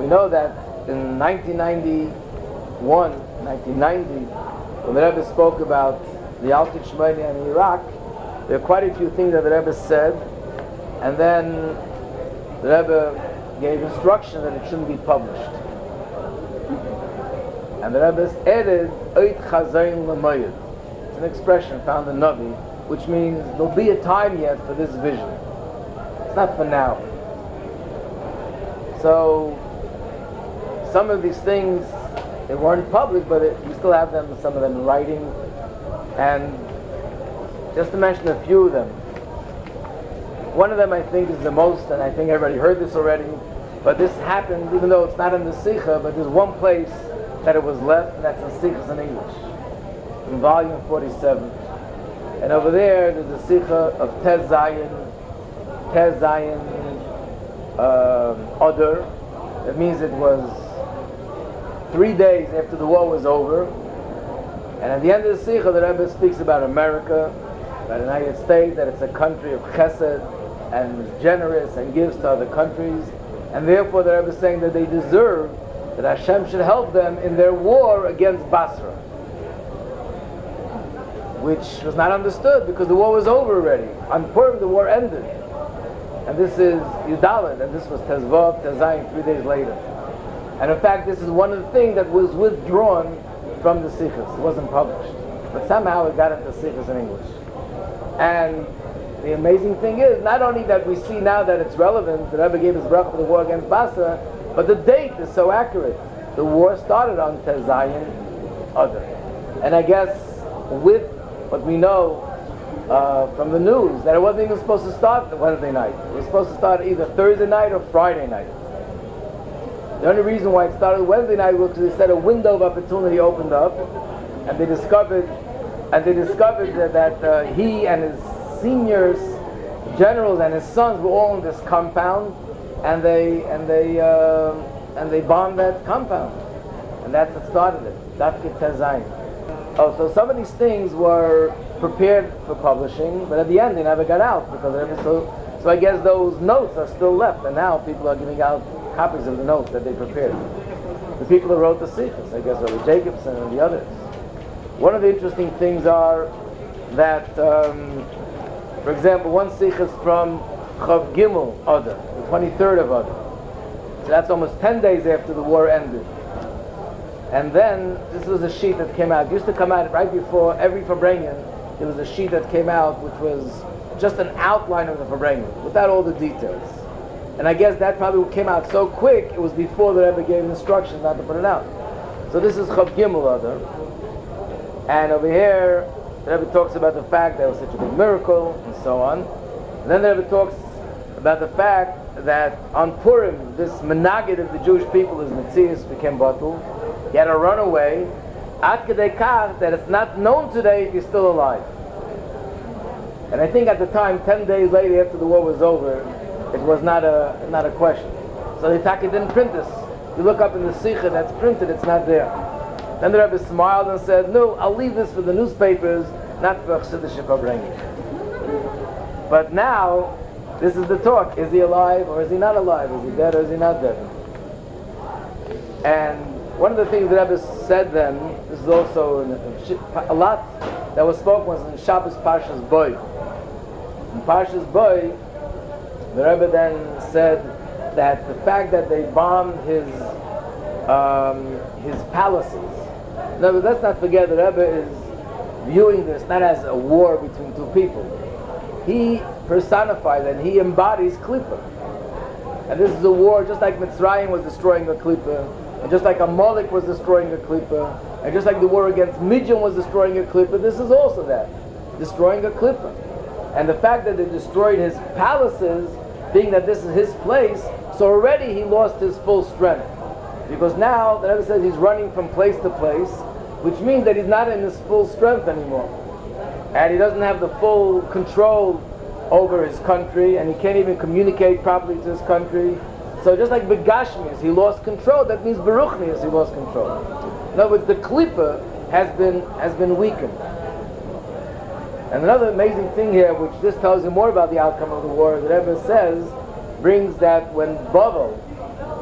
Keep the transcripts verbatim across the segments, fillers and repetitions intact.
we know that in nineteen ninety-one, nineteen ninety, when the Rebbe spoke about the Altit Shmoni in Iraq, there are quite a few things that the Rebbe said, and then the Rebbe gave instruction that it shouldn't be published. And the Rebbe added, Oit Chazayin L'Moyed. It's an expression found in Navi, which means there'll be a time yet for this vision. It's not for now. So, some of these things, they weren't public, but it, we still have them, some of them in writing. And just to mention a few of them, one of them I think is the most, and I think everybody heard this already, but this happened, even though it's not in the Sikha, but there's one place that it was left, and that's in Sikhs in English, in volume forty-seven. And over there, there's a Sikha of Tez Zayin, Tez Zayin, um, Adar. That means it was three days after the war was over. And at the end of the Sikha, the Rebbe speaks about America, about the United States, that it's a country of chesed, and is generous and gives to other countries. And therefore the Rebbe is saying that they deserve that Hashem should help them in their war against Basra, which was not understood because the war was over already. On Purim the war ended. And this is Yudalit, and this was Tezvav, Tezayin, three days later. And in fact, this is one of the things that was withdrawn from the Sikhs. It wasn't published. But somehow it got into Sikhs in English. And the amazing thing is, not only that we see now that it's relevant, the Rebbe gave his bracha for the war against Basra, but the date is so accurate. The war started on Tezayin Adar. And I guess with what we know uh, from the news, that it wasn't even supposed to start Wednesday night. It was supposed to start either Thursday night or Friday night. The only reason why it started Wednesday night was because they said a window of opportunity opened up, and they discovered, and they discovered that, that uh, he and his seniors, generals and his sons were all in this compound, and they and they uh, and they bombed that compound, and that's what started it. Dafke Tezayin. Oh, so some of these things were prepared for publishing, but at the end they never got out because they never, so so I guess those notes are still left, and now people are giving out copies of the notes that they prepared. The people who wrote the Sikhs, I guess, Rabbi Jacobson and the others. One of the interesting things are that, um, for example, one Sikh is from Chav Gimel Adar, the twenty-third of Adar. So that's almost ten days after the war ended. And then, this was a sheet that came out. It used to come out right before every Farbrengen. There was a sheet that came out which was just an outline of the Farbrengen, without all the details. And I guess that probably came out so quick, it was before the Rebbe gave instructions not to put it out. So this is Chav Gimel Adar. And over here, the Rebbe talks about the fact that it was such a big miracle, and so on. And then the Rebbe talks about the fact that on Purim, this menagid of the Jewish people, his Metzius, became batul. He had to run away, ad kedei kach, that it's not known today if he's still alive. And I think at the time, ten days later after the war was over, it was not a not a question. So the Taki didn't print this. You look up in the Sikha that's printed, it's not there. Then the Rebbe smiled and said, no, I'll leave this for the newspapers, not for Chassidish Farbrengen. But now, this is the talk. Is he alive or is he not alive? Is he dead or is he not dead? And one of the things the Rebbe said then, this is also in, in, a lot that was spoken was in Shabbos Parshas Boy. In Parshas Boy, the Rebbe then said that the fact that they bombed his um, his palaces. No, let's not forget the Rebbe is viewing this not as a war between two people. He personifies and he embodies Klippa. And this is a war just like Mitzrayim was destroying a Klippa, and just like Amalek was destroying a Klippa, and just like the war against Midian was destroying a Klippa, this is also that, destroying a Klippa. And the fact that they destroyed his palaces, being that this is his place, so already he lost his full strength. Because now, the Rebbe says he's running from place to place, which means that he's not in his full strength anymore. And he doesn't have the full control over his country, and he can't even communicate properly to his country. So just like Begashmias, he lost control, that means Beruchnias, he lost control. In other words, the Klippa has been, has been weakened. And another amazing thing here, which this tells you more about the outcome of the war, the Rebbe says, brings that when Bavel,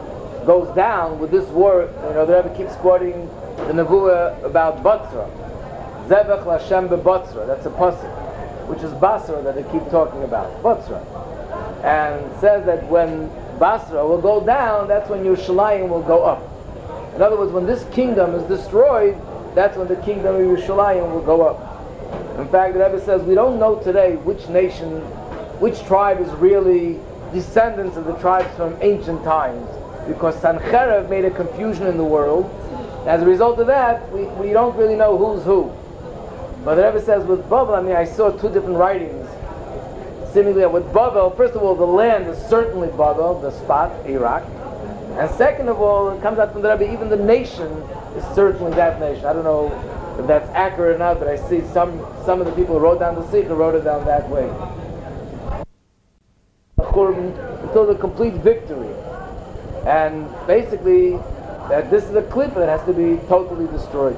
goes down with this war. You know, the Rebbe keeps quoting the Nevuah about Batzra. Zevach Lashem beBatzra. That's a pasuk, which is Basra that they keep talking about. Batzra. And it says that when Basra will go down, that's when Yerushalayim will go up. In other words, when this kingdom is destroyed, that's when the kingdom of Yerushalayim will go up. In fact, the Rebbe says we don't know today which nation, which tribe is really descendants of the tribes from ancient times, because Sancherev made a confusion in the world. As a result of that, we, we don't really know who's who. But the Rebbe says with Bavel, I mean, I saw two different writings. Seemingly with Bavel, first of all, the land is certainly Bavel, the spot, Iraq. And second of all, it comes out from the Rebbe, even the nation is certainly that nation. I don't know if that's accurate or not, but I see some some of the people who wrote down the Sikha wrote it down that way. Until the complete victory. And basically, that this is a cliff that has to be totally destroyed.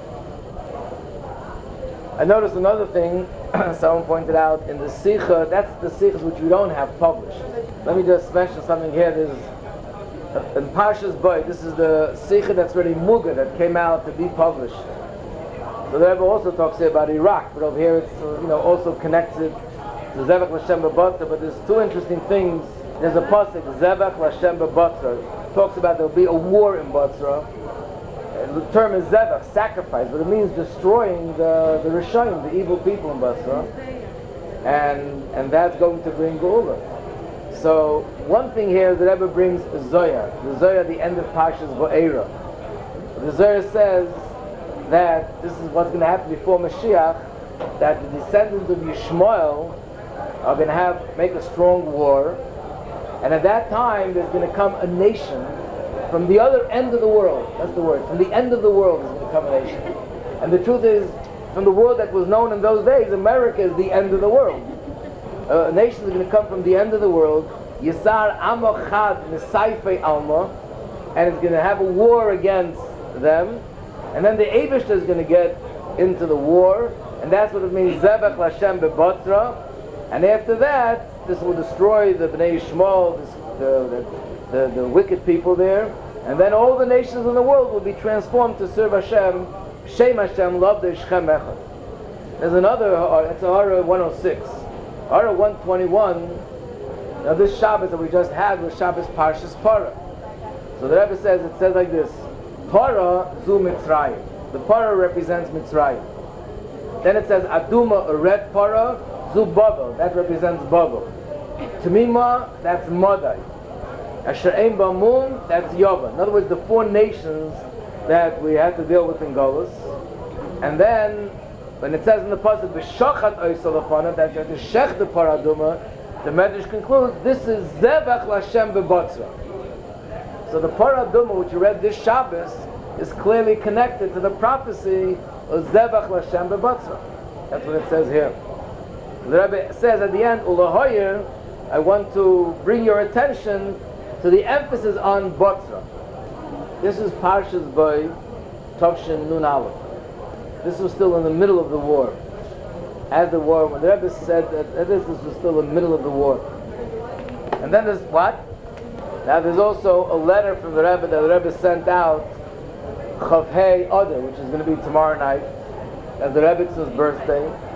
I noticed another thing, someone pointed out in the Sikha, that's the Sikhs which we don't have published. Let me just mention something here. There's in Parshas Boy, this is the Sikha that's really Muga, that came out to be published. So the Rebbe also talks here about Iraq, but over here it's uh, you know also connected to Zevach Lashem beBatzra. But there's two interesting things. There's a pasuk, Zevach Lashem beBatzra, talks about there will be a war in Batzra. And the term is Zevach, sacrifice, but it means destroying the the Rishayim, the evil people in Batzra, and and that's going to bring Geula. So one thing here, the Rebbe brings Zoya. The Zoya at the end of Parshas Va'era. The Zoya says that this is what's going to happen before Mashiach, that the descendants of Yishmael are going to have make a strong war, and at that time there's going to come a nation from the other end of the world. That's the word. From the end of the world is going to come a nation. And the truth is, from the world that was known in those days, America is the end of the world. Uh, a nation is going to come from the end of the world, Yisar Amochad Nisaife Alma, and it's going to have a war against them, and then the Eibishter is going to get into the war, and that's what it means, Zevach Lashem beBatzra, and after that, this will destroy the Bnei Yishmael, this, the, the, the, the wicked people there, and then all the nations in the world will be transformed to serve Hashem, Shem Hashem, Love the Shechem Echad. There's another, it's a Hara one oh six. Hara one twenty-one, now this Shabbos that we just had was Shabbos Parshas Parah. So the Rebbe says, it says like this, Parah zu Mitzrayim. The Parah represents Mitzrayim. Then it says Aduma, a red Parah, zu Bavel, that represents Bavel. Tamima, that's Madai. Asher Ein Bamun, that's Yava. In other words, the four nations that we had to deal with in Golus. And then, when it says in the pasuk b'shachat oisalafana, that you have to shech the paraduma, the Medrash concludes this is Zevach Lashem beBatzra. So the paraduma which you read this Shabbos is clearly connected to the prophecy of Zevach Lashem beBatzra. That's what it says here. The Rebbe says at the end, Ulahoyer, I want to bring your attention to the emphasis on Batzra. This is Parshas Boy, Tavshin Nun Aleph. This was still in the middle of the war. As the war, when the Rebbe said that this, this was still in the middle of the war. And then there's what? Now there's also a letter from the Rebbe that the Rebbe sent out, Chav Hei Adar, which is going to be tomorrow night, as the Rebbe's birthday.